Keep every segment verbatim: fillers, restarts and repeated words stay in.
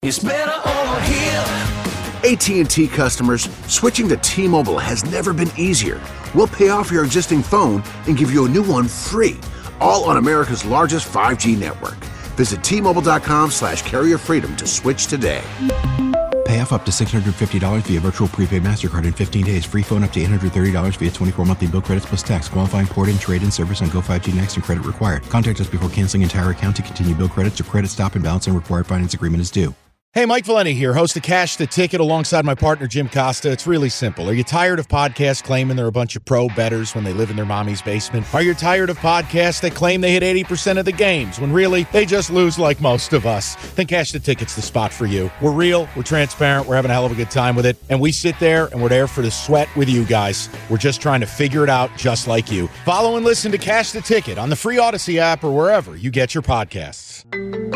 It's better over here. A T and T customers, switching to T-Mobile has never been easier. We'll pay off your existing phone and give you a new one free, all on America's largest five G network. Visit T-Mobile.com slash carrier freedom to switch today. Pay off up to six hundred fifty dollars via virtual prepaid MasterCard in fifteen days. Free phone up to eight hundred thirty dollars via twenty-four monthly bill credits plus tax. Qualifying port and trade-in service on Go five G Next and credit required. Contact us before canceling entire account to continue bill credits or credit stop and balance and required finance agreement is due. Hey, Mike Valeni here, host of Cash the Ticket alongside my partner, Jim Costa. It's really simple. Are you tired of podcasts claiming they're a bunch of pro bettors when they live in their mommy's basement? Are you tired of podcasts that claim they hit eighty percent of the games when really they just lose like most of us? Then Cash the Ticket's the spot for you. We're real, we're transparent, we're having a hell of a good time with it, and we sit there and we're there for the sweat with you guys. We're just trying to figure it out just like you. Follow and listen to Cash the Ticket on the free Odyssey app or wherever you get your podcasts.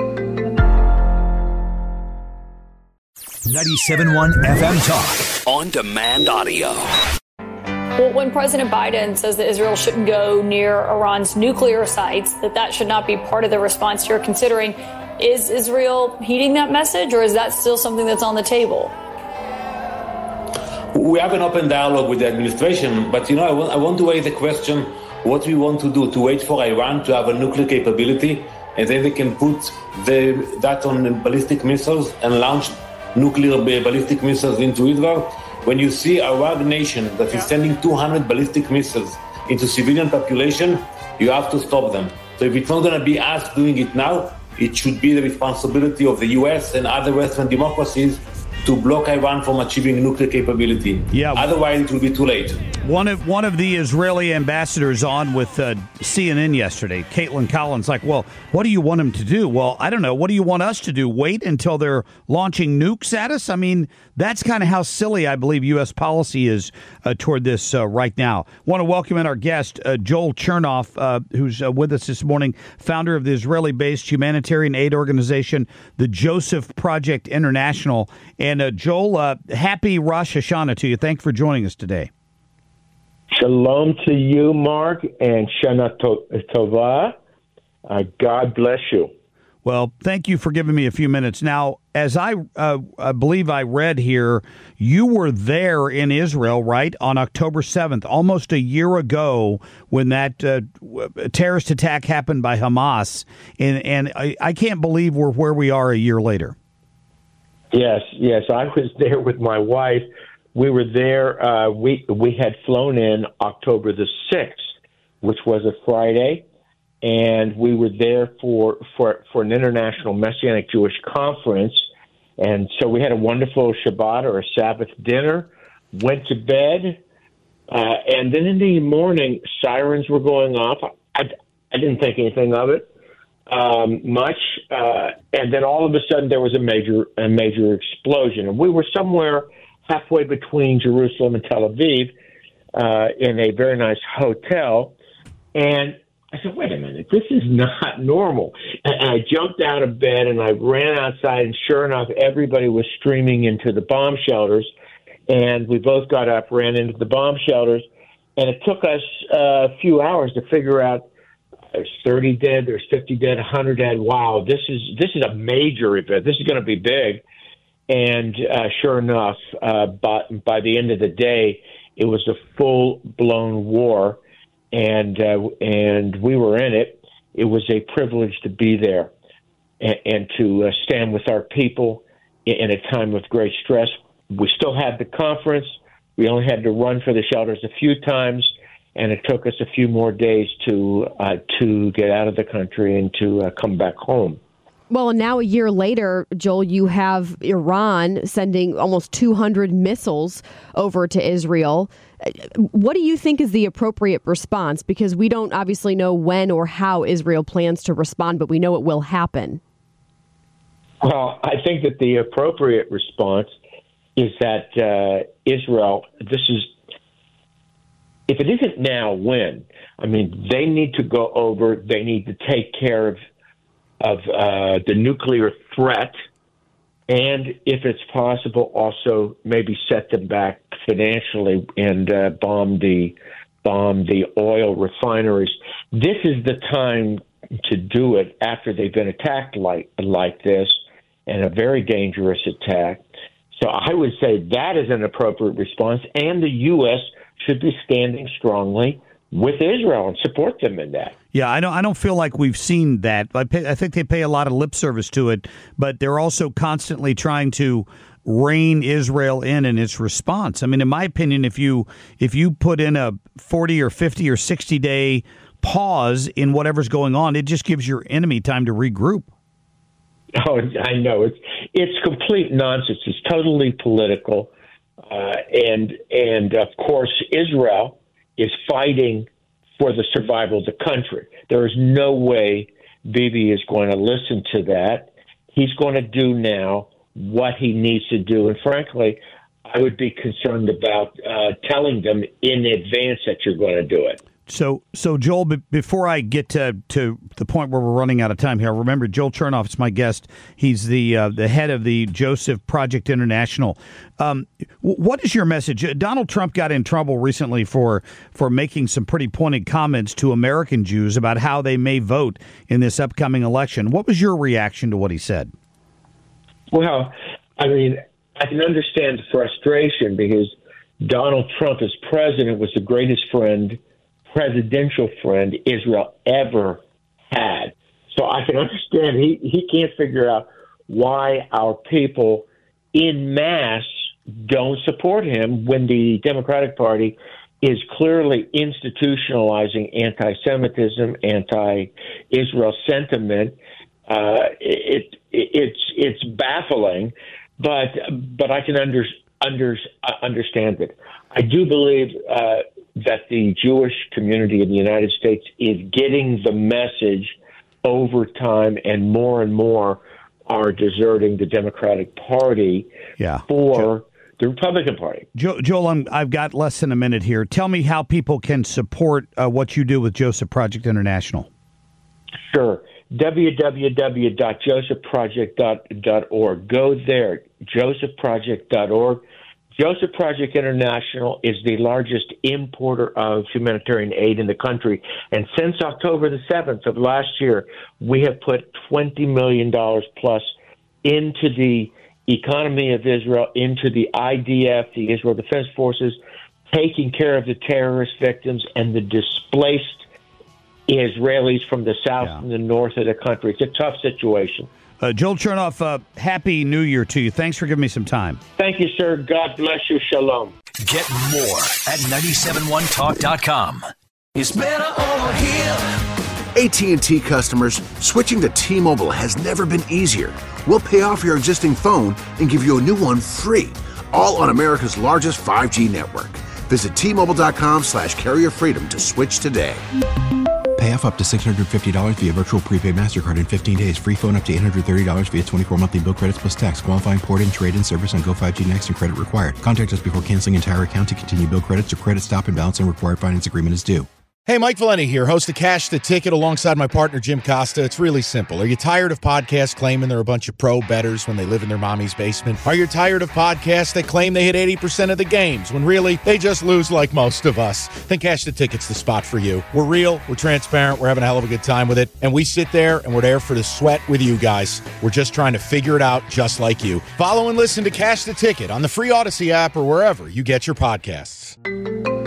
ninety-seven point one F M Talk. On demand audio. Well, when President Biden says that Israel shouldn't go near Iran's nuclear sites, that that should not be part of the response you're considering, is Israel heeding that message, or is that still something that's on the table? We have an open dialogue with the administration, but, you know, I want, I want to raise the question, what we want to do, to wait for Iran to have a nuclear capability, and then they can put the, that on ballistic missiles and launch nuclear ballistic missiles into Israel. When you see a Arab nation that is sending two hundred ballistic missiles into civilian population, you have to stop them. So if it's not going to be us doing it now, it should be the responsibility of the U S and other Western democracies to block Iran from achieving nuclear capability. Yeah. Otherwise, it will be too late. One of one of the Israeli ambassadors on with uh, C N N yesterday, Caitlin Collins, like, well, what do you want them to do? Well, I don't know. What do you want us to do? Wait until they're launching nukes at us? I mean, that's kind of how silly I believe U S policy is uh, toward this uh, right now. Want to welcome in our guest, uh, Joel Chernoff, uh, who's uh, with us this morning, founder of the Israeli-based humanitarian aid organization, the Joseph Project International. And uh, Joel, uh, happy Rosh Hashanah to you. Thanks for joining us today. Shalom to you, Mark, and Shana Tova. Uh, God bless you. Well, thank you for giving me a few minutes. Now, as I, uh, I believe I read here, you were there in Israel, right, on October seventh, almost a year ago when that uh, terrorist attack happened by Hamas. And, and I, I can't believe we're where we are a year later. Yes, yes, I was there with my wife. We were there. Uh, we we had flown in October the sixth, which was a Friday, and we were there for for for an international Messianic Jewish conference. And so we had a wonderful Shabbat or a Sabbath dinner. Went to bed, uh, and then in the morning, sirens were going off. I I didn't think anything of it. Um, much, uh, and then all of a sudden there was a major, a major explosion, and we were somewhere halfway between Jerusalem and Tel Aviv, uh, in a very nice hotel. And I said, "Wait a minute, this is not normal." And I jumped out of bed and I ran outside, and sure enough, everybody was streaming into the bomb shelters. And we both got up, ran into the bomb shelters, and it took us uh, a few hours to figure out. There's thirty dead, there's fifty dead, one hundred dead. Wow, this is this is a major event. This is going to be big. And uh, sure enough, uh, by, by the end of the day, it was a full-blown war, and uh, and we were in it. It was a privilege to be there and, and to uh, stand with our people in, in a time of great stress. We still had the conference. We only had to run for the shelters a few times. And it took us a few more days to uh, to get out of the country and to uh, come back home. Well, now a year later, Joel, you have Iran sending almost two hundred missiles over to Israel. What do you think is the appropriate response? Because we don't obviously know when or how Israel plans to respond, but we know it will happen. Well, I think that the appropriate response is that uh, Israel, this is, if it isn't now, when? I mean, they need to go over, they need to take care of of uh, the nuclear threat, and if it's possible, also maybe set them back financially and uh, bomb the bomb the oil refineries. This is the time to do it after they've been attacked like like this, and a very dangerous attack. So I would say that is an appropriate response, and the U S should be standing strongly with Israel and support them in that. Yeah, I don't. I don't feel like we've seen that. I, pay, I think they pay a lot of lip service to it, but they're also constantly trying to rein Israel in in its response. I mean, in my opinion, if you if you put in a forty or fifty or sixty day pause in whatever's going on, it just gives your enemy time to regroup. Oh, I know it's it's complete nonsense. It's totally political, uh, and and of course Israel is fighting for the survival of the country. There is no way Bibi is going to listen to that. He's going to do now what he needs to do. And frankly, I would be concerned about uh, telling them in advance that you're going to do it. So, so Joel, b- before I get to, to the point where we're running out of time here, remember Joel Chernoff is my guest. He's the uh, the head of the Joseph Project International. Um, w- what is your message? Donald Trump got in trouble recently for for making some pretty pointed comments to American Jews about how they may vote in this upcoming election. What was your reaction to what he said? Well, I mean, I can understand the frustration because Donald Trump as president was the greatest friend presidential friend Israel ever had. So I can understand he, he can't figure out why our people in mass don't support him when the Democratic Party is clearly institutionalizing anti-Semitism, anti-Israel sentiment. Uh, it, it it's it's baffling, but but I can under, under, uh, understand it. I do believe uh, that the Jewish community in the United States is getting the message over time, and more and more are deserting the Democratic Party yeah. for jo- the Republican Party. Jo- Joel, I'm, I've got less than a minute here. Tell me how people can support uh, what you do with Joseph Project International. Sure. w w w dot joseph project dot org. Go there, joseph project dot org. Joseph Project International is the largest importer of humanitarian aid in the country. And since October the seventh of last year, we have put twenty million dollars plus into the economy of Israel, into the I D F, the Israel Defense Forces, taking care of the terrorist victims and the displaced Israelis from the south yeah. and the north of the country. It's a tough situation. Uh, Joel Chernoff, uh, Happy New Year to you. Thanks for giving me some time. Thank you, sir. God bless you. Shalom. Get more at nine seven one talk dot com. It's better over here. A T and T customers, switching to T-Mobile has never been easier. We'll pay off your existing phone and give you a new one free, all on America's largest five G network. Visit T Mobile dot com slash carrier freedom to switch today. Pay off up to six hundred fifty dollars via virtual prepaid MasterCard in fifteen days. Free phone up to eight hundred thirty dollars via twenty-four monthly bill credits plus tax. Qualifying port-in, trade-in service on Go five G Next and credit required. Contact us before canceling entire account to continue bill credits or credit stop and balance and required finance agreement is due. Hey, Mike Valeni here, host of Cash the Ticket alongside my partner, Jim Costa. It's really simple. Are you tired of podcasts claiming they're a bunch of pro bettors when they live in their mommy's basement? Are you tired of podcasts that claim they hit eighty percent of the games when really they just lose like most of us? Then Cash the Ticket's the spot for you. We're real, we're transparent, we're having a hell of a good time with it, and we sit there and we're there for the sweat with you guys. We're just trying to figure it out just like you. Follow and listen to Cash the Ticket on the free Odyssey app or wherever you get your podcasts.